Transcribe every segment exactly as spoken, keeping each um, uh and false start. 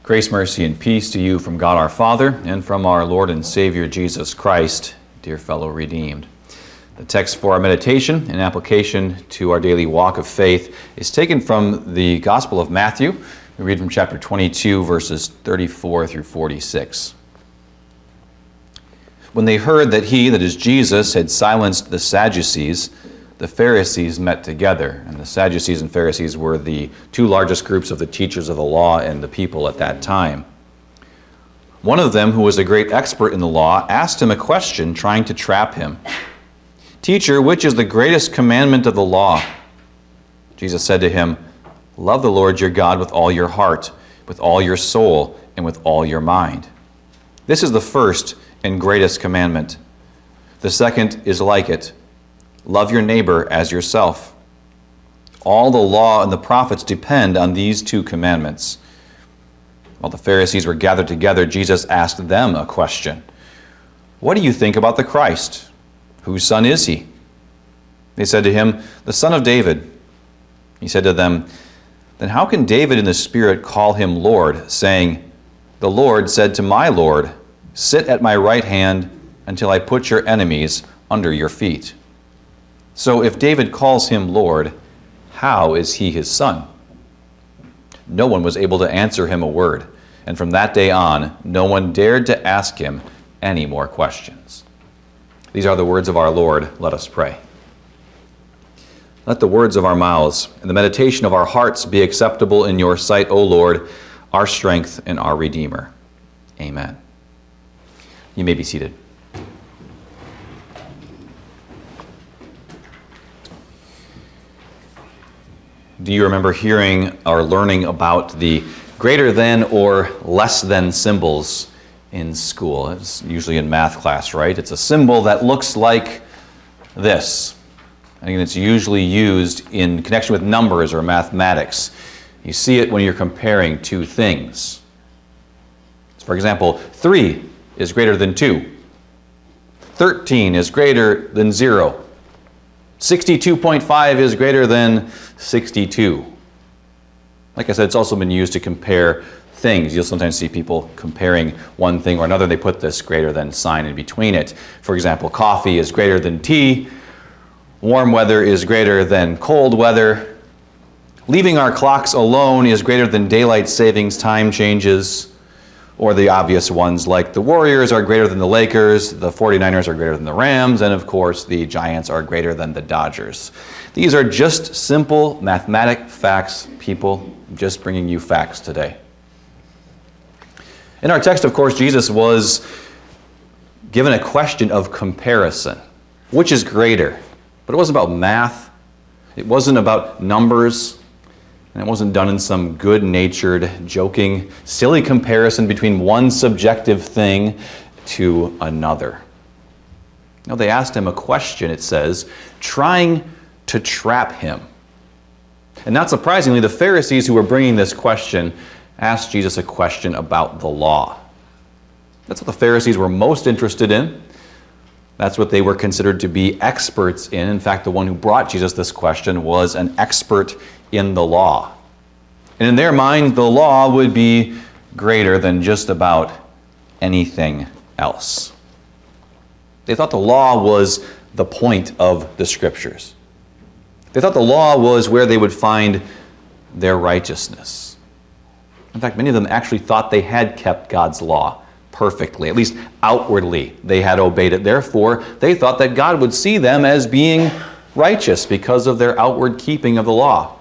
Grace, mercy, and peace to you from God our Father and from our Lord and Savior Jesus Christ, dear fellow redeemed. The text for our meditation and application to our daily walk of faith is taken from the Gospel of Matthew. We read from chapter twenty-two, verses thirty-four through forty-six. When they heard that he, that is Jesus, had silenced the Sadducees, the Pharisees met together. And the Sadducees and Pharisees were the two largest groups of the teachers of the law and the people at that time. One of them, who was a great expert in the law, asked him a question, trying to trap him. "Teacher, which is the greatest commandment of the law?" Jesus said to him, "Love the Lord your God with all your heart, with all your soul, and with all your mind. This is the first and greatest commandment. The second is like it. Love your neighbor as yourself. All the law and the prophets depend on these two commandments." While the Pharisees were gathered together, Jesus asked them a question. "What do you think about the Christ? Whose son is he?" They said to him, "The son of David." He said to them, "Then how can David in the Spirit call him Lord, saying, 'The Lord said to my Lord, sit at my right hand until I put your enemies under your feet'? So if David calls him Lord, how is he his son?" No one was able to answer him a word, and from that day on, no one dared to ask him any more questions. These are the words of our Lord. Let us pray. Let the words of our mouths and the meditation of our hearts be acceptable in your sight, O Lord, our strength and our Redeemer. Amen. You may be seated. Do you remember hearing or learning about the greater than or less than symbols in school? It's usually in math class, right? It's a symbol that looks like this. And it's usually used in connection with numbers or mathematics. You see it when you're comparing two things. For example, three is greater than two. thirteen is greater than zero. sixty-two point five is greater than sixty-two. Like I said, it's also been used to compare things. You'll sometimes see people comparing one thing or another. They put this greater than sign in between it. For example, coffee is greater than tea. Warm weather is greater than cold weather. Leaving our clocks alone is greater than daylight savings time changes. Or the obvious ones like the Warriors are greater than the Lakers, the forty-niners are greater than the Rams, and of course the Giants are greater than the Dodgers. These are just simple mathematic facts, people. I'm just bringing you facts today. In our text, of course, Jesus was given a question of comparison. Which is greater? But it wasn't about math. It wasn't about numbers. And it wasn't done in some good-natured, joking, silly comparison between one subjective thing to another. No, they asked him a question, it says, trying to trap him. And not surprisingly, the Pharisees who were bringing this question asked Jesus a question about the law. That's what the Pharisees were most interested in. That's what they were considered to be experts in. In fact, the one who brought Jesus this question was an expert in the law. And in their mind, the law would be greater than just about anything else. They thought the law was the point of the Scriptures. They thought the law was where they would find their righteousness. In fact, many of them actually thought they had kept God's law perfectly. At least outwardly, they had obeyed it. Therefore, they thought that God would see them as being righteous because of their outward keeping of the law.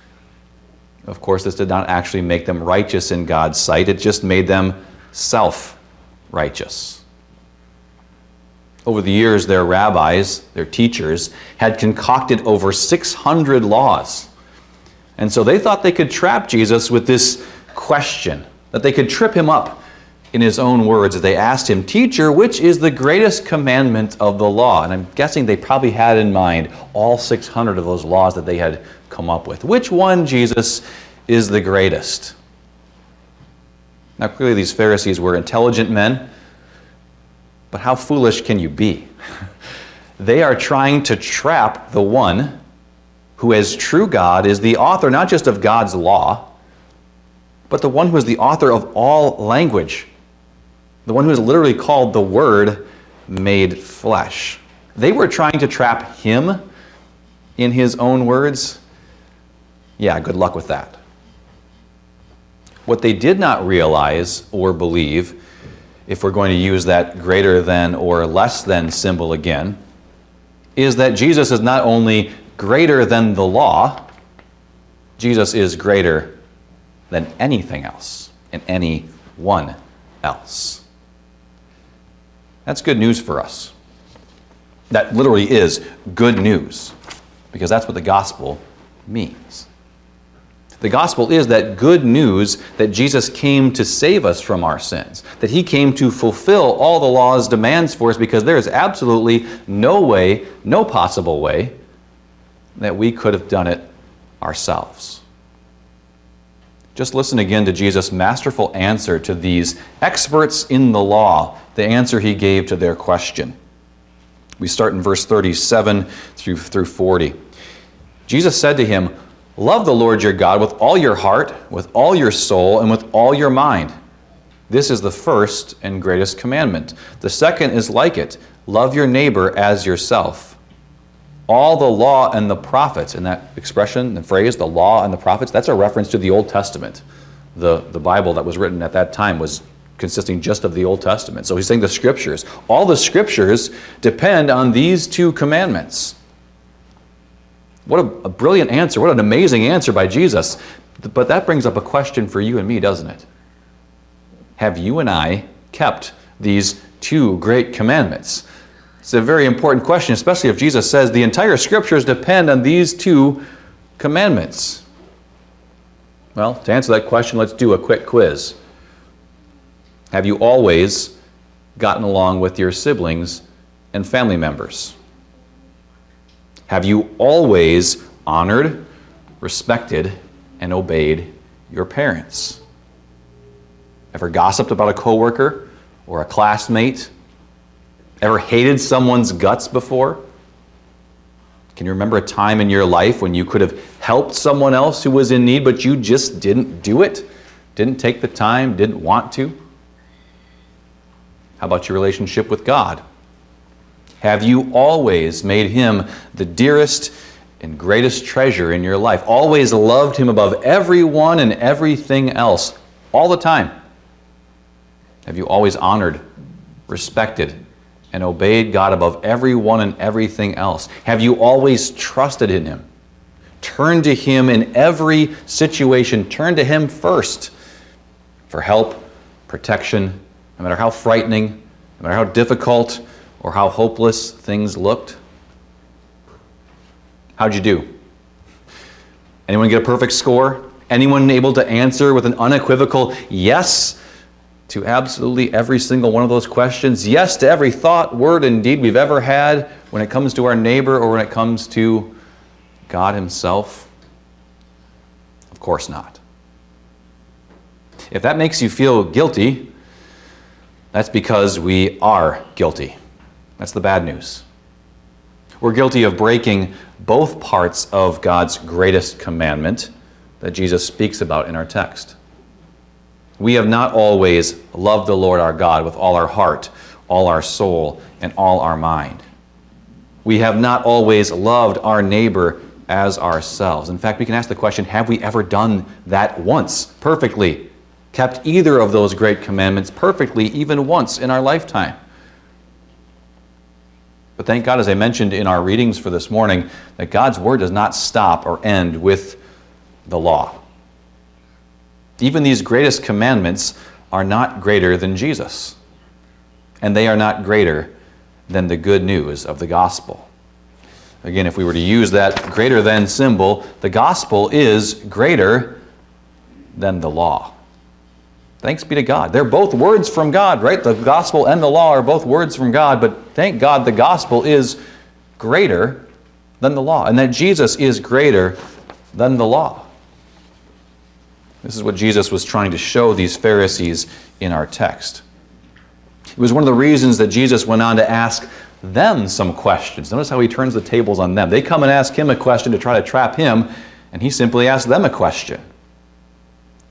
Of course, this did not actually make them righteous in God's sight. It just made them self-righteous. Over the years, their rabbis, their teachers, had concocted over six hundred laws. And so they thought they could trap Jesus with this question, that they could trip him up in his own words as they asked him, "Teacher, which is the greatest commandment of the law?" And I'm guessing they probably had in mind all six hundred of those laws that they had come up with. Which one, Jesus, is the greatest? Now, clearly these Pharisees were intelligent men, but how foolish can you be? They are trying to trap the one who, as true God, is the author not just of God's law, but the one who is the author of all language, the one who is literally called the Word made flesh. They were trying to trap him in his own words. Yeah, good luck with that. What they did not realize or believe, if we're going to use that greater than or less than symbol again, is that Jesus is not only greater than the law, Jesus is greater than anything else and anyone else. That's good news for us. That literally is good news, because that's what the gospel means. The gospel is that good news that Jesus came to save us from our sins, that he came to fulfill all the law's demands for us, because there is absolutely no way, no possible way, that we could have done it ourselves. Just listen again to Jesus' masterful answer to these experts in the law, the answer he gave to their question. We start in verse thirty-seven through, through forty. Jesus said to him, "Love the Lord your God with all your heart, with all your soul, and with all your mind. This is the first and greatest commandment. The second is like it. Love your neighbor as yourself. All the law and the prophets," and that expression, the phrase, the law and the prophets, that's a reference to the Old Testament. The, the Bible that was written at that time was consisting just of the Old Testament. So he's saying the scriptures. All the scriptures depend on these two commandments. What a, a brilliant answer. What an amazing answer by Jesus. But that brings up a question for you and me, doesn't it? Have you and I kept these two great commandments? It's a very important question, especially if Jesus says the entire scriptures depend on these two commandments. Well, to answer that question, let's do a quick quiz. Have you always gotten along with your siblings and family members? Have you always honored, respected, and obeyed your parents? Ever gossiped about a coworker or a classmate? Ever hated someone's guts before? Can you remember a time in your life when you could have helped someone else who was in need, but you just didn't do it? Didn't take the time, didn't want to? How about your relationship with God? Have you always made him the dearest and greatest treasure in your life? Always loved him above everyone and everything else, all the time? Have you always honored, respected, and obeyed God above everyone and everything else? Have you always trusted in him? Turn to him in every situation. Turn to him first for help, protection, no matter how frightening, no matter how difficult or how hopeless things looked. How'd you do? Anyone get a perfect score? Anyone able to answer with an unequivocal yes to absolutely every single one of those questions? Yes to every thought, word, and deed we've ever had when it comes to our neighbor or when it comes to God himself? Of course not. If that makes you feel guilty, that's because we are guilty. That's the bad news. We're guilty of breaking both parts of God's greatest commandment that Jesus speaks about in our text. We have not always loved the Lord our God with all our heart, all our soul, and all our mind. We have not always loved our neighbor as ourselves. In fact, we can ask the question, have we ever done that once perfectly? Kept either of those great commandments perfectly even once in our lifetime? But thank God, as I mentioned in our readings for this morning, that God's word does not stop or end with the law. Even these greatest commandments are not greater than Jesus. And they are not greater than the good news of the gospel. Again, if we were to use that greater than symbol, the gospel is greater than the law. Thanks be to God. They're both words from God, right? The gospel and the law are both words from God, but thank God the gospel is greater than the law, and that Jesus is greater than the law. This is what Jesus was trying to show these Pharisees in our text. It was one of the reasons that Jesus went on to ask them some questions. Notice how he turns the tables on them. They come and ask him a question to try to trap him, and he simply asks them a question.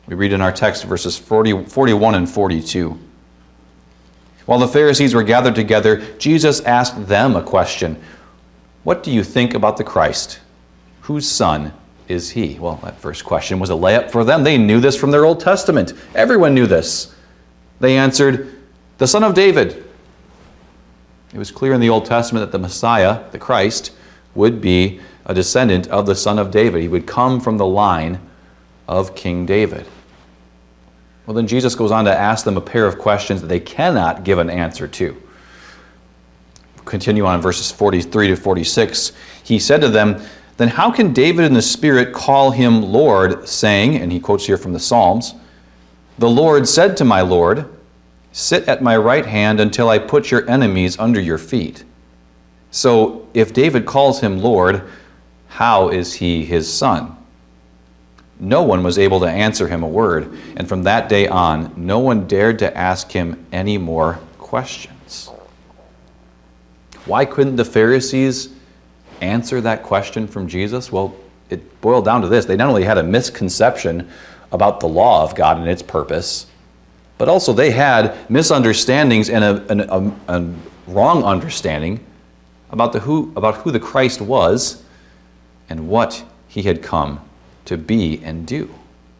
We read in our text verses forty, forty-one and forty-two. While the Pharisees were gathered together, Jesus asked them a question. What do you think about the Christ? Whose son is he? Well, that first question was a layup for them. They knew this from their Old Testament. Everyone knew this. They answered, the son of David. It was clear in the Old Testament that the Messiah, the Christ, would be a descendant of the son of David. He would come from the line of King David. Well, then Jesus goes on to ask them a pair of questions that they cannot give an answer to. Continue on in verses forty-three to forty-six. He said to them, then how can David in the Spirit call him Lord, saying, and he quotes here from the Psalms, the Lord said to my Lord, sit at my right hand until I put your enemies under your feet. So if David calls him Lord, how is he his son? No one was able to answer him a word, and from that day on, no one dared to ask him any more questions. Why couldn't the Pharisees answer that question from Jesus? Well, it boiled down to this. They not only had a misconception about the law of God and its purpose, but also they had misunderstandings and a, an, a, a wrong understanding about, the who, about who the Christ was and what he had come to be and do.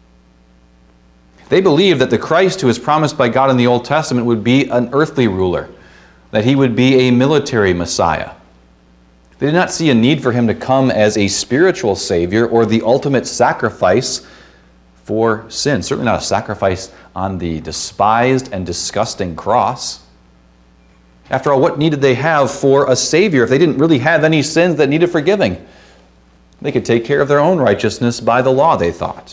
They believed that the Christ who was promised by God in the Old Testament would be an earthly ruler, that he would be a military Messiah. They did not see a need for him to come as a spiritual Savior or the ultimate sacrifice for sin. Certainly not a sacrifice on the despised and disgusting cross. After all, what need did they have for a Savior if they didn't really have any sins that needed forgiving? They could take care of their own righteousness by the law, they thought.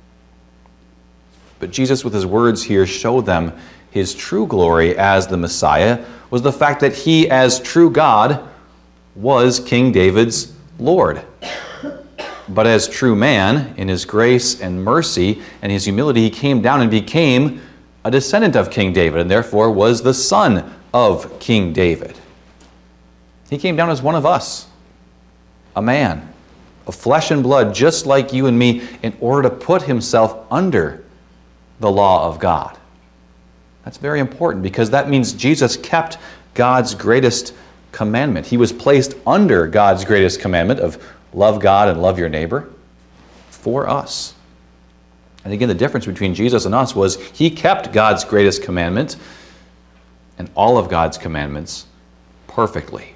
But Jesus, with his words here, showed them his true glory as the Messiah was the fact that he, as true God, was King David's Lord. But as true man, in his grace and mercy and his humility, he came down and became a descendant of King David, and therefore was the son of King David. He came down as one of us, a man of flesh and blood, just like you and me, in order to put himself under the law of God. That's very important because that means Jesus kept God's greatest commandment. He was placed under God's greatest commandment of love God and love your neighbor for us. And again, the difference between Jesus and us was he kept God's greatest commandment and all of God's commandments perfectly.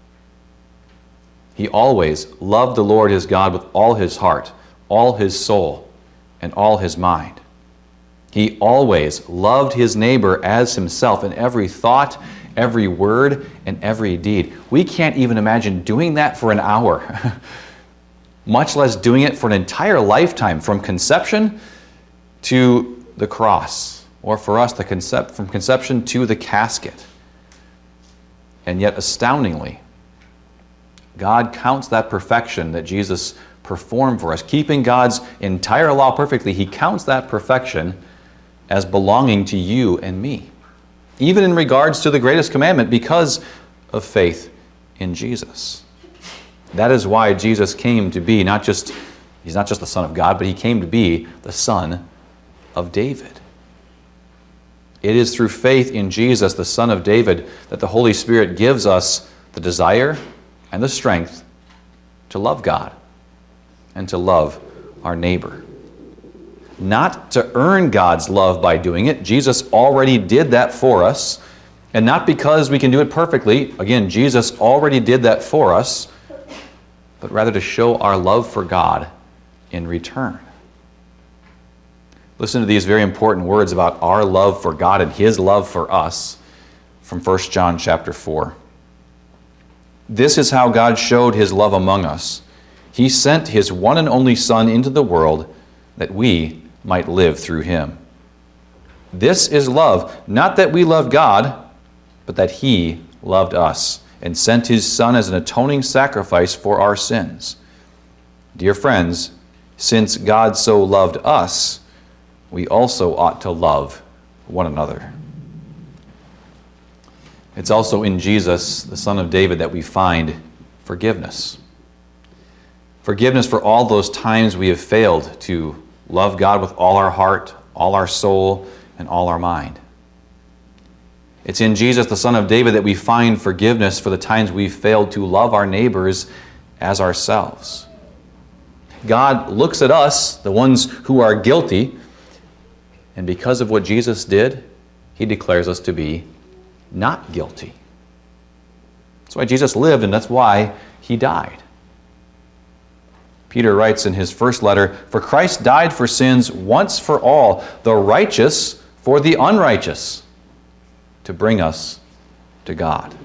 He always loved the Lord his God with all his heart, all his soul, and all his mind. He always loved his neighbor as himself in every thought, every word, and every deed. We can't even imagine doing that for an hour, much less doing it for an entire lifetime, from conception to the cross, or for us, the concept, from conception to the casket. And yet, astoundingly, God counts that perfection that Jesus performed for us, keeping God's entire law perfectly. He counts that perfection as belonging to you and me, even in regards to the greatest commandment, because of faith in Jesus. That is why Jesus came to be not just, he's not just the Son of God, but he came to be the Son of David. It is through faith in Jesus, the Son of David, that the Holy Spirit gives us the desire and the strength to love God and to love our neighbor. Not to earn God's love by doing it. Jesus already did that for us. And not because we can do it perfectly. Again, Jesus already did that for us. But rather to show our love for God in return. Listen to these very important words about our love for God and his love for us from First John chapter four. This is how God showed his love among us. He sent his one and only Son into the world that we might live through him. This is love, not that we love God, but that he loved us and sent his Son as an atoning sacrifice for our sins. Dear friends, since God so loved us, we also ought to love one another. It's also in Jesus, the Son of David, that we find forgiveness. Forgiveness for all those times we have failed to love God with all our heart, all our soul, and all our mind. It's in Jesus, the Son of David, that we find forgiveness for the times we've failed to love our neighbors as ourselves. God looks at us, the ones who are guilty, and because of what Jesus did, he declares us to be not guilty. That's why Jesus lived, and that's why he died. Peter writes in his first letter, "For Christ died for sins once for all, the righteous for the unrighteous, to bring us to God."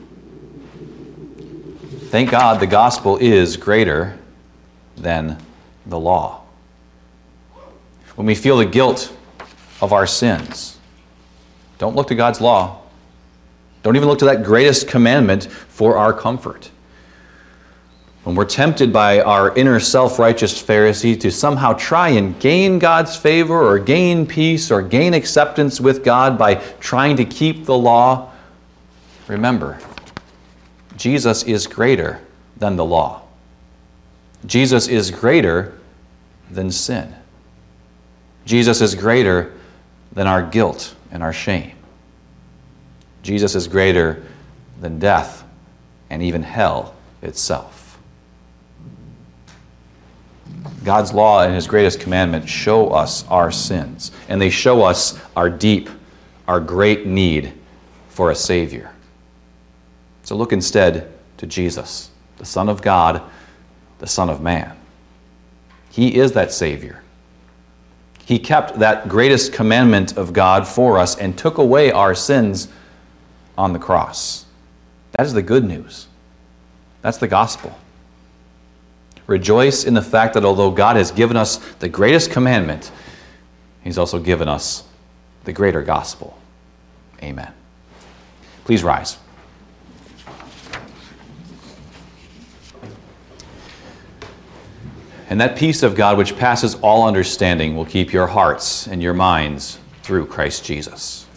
Thank God the gospel is greater than the law. When we feel the guilt of our sins, don't look to God's law. Don't even look to that greatest commandment for our comfort. When we're tempted by our inner self-righteous Pharisee to somehow try and gain God's favor or gain peace or gain acceptance with God by trying to keep the law, remember, Jesus is greater than the law. Jesus is greater than sin. Jesus is greater than our guilt and our shame. Jesus is greater than death and even hell itself. God's law and his greatest commandment show us our sins, and they show us our deep, our great need for a Savior. So look instead to Jesus, the Son of God, the Son of Man. He is that Savior. He kept that greatest commandment of God for us and took away our sins on the cross. That is the good news. That's the gospel. Rejoice in the fact that although God has given us the greatest commandment, he's also given us the greater gospel. Amen. Please rise. And that peace of God which passes all understanding will keep your hearts and your minds through Christ Jesus.